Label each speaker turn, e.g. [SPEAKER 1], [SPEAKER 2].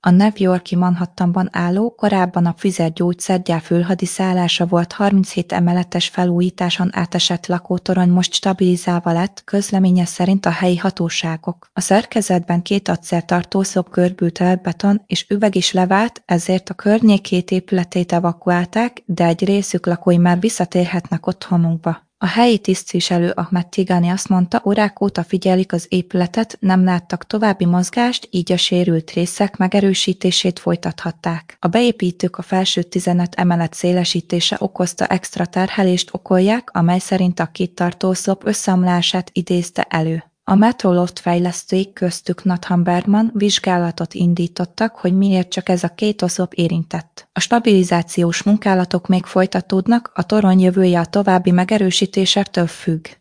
[SPEAKER 1] A New York-i Manhattanban álló, korábban a Pfizer gyógyszergyár főhadiszállása volt 37 emeletes felújításon átesett lakótorony most stabilizálva lett, közleménye szerint a helyi hatóságok. A szerkezetben 2 acéltartószög görbült el beton és üveg is levált, ezért a környék 2 épületét evakuálták, de egy részük lakói már visszatérhetnek otthonukba. A helyi tisztviselő Ahmed Tigani azt mondta, órák óta figyelik az épületet, nem láttak további mozgást, így a sérült részek megerősítését folytathatták. A beépítők a felső 15 emelet szélesítése okozta extra terhelést okolják, amely szerint a 2 tartószlop összeomlását idézte elő. A Metroloft fejlesztői, köztük Nathan Bergman vizsgálatot indítottak, hogy miért csak ez a 2 oszlop érintett. A stabilizációs munkálatok még folytatódnak, a torony jövője a további megerősítésektől függ.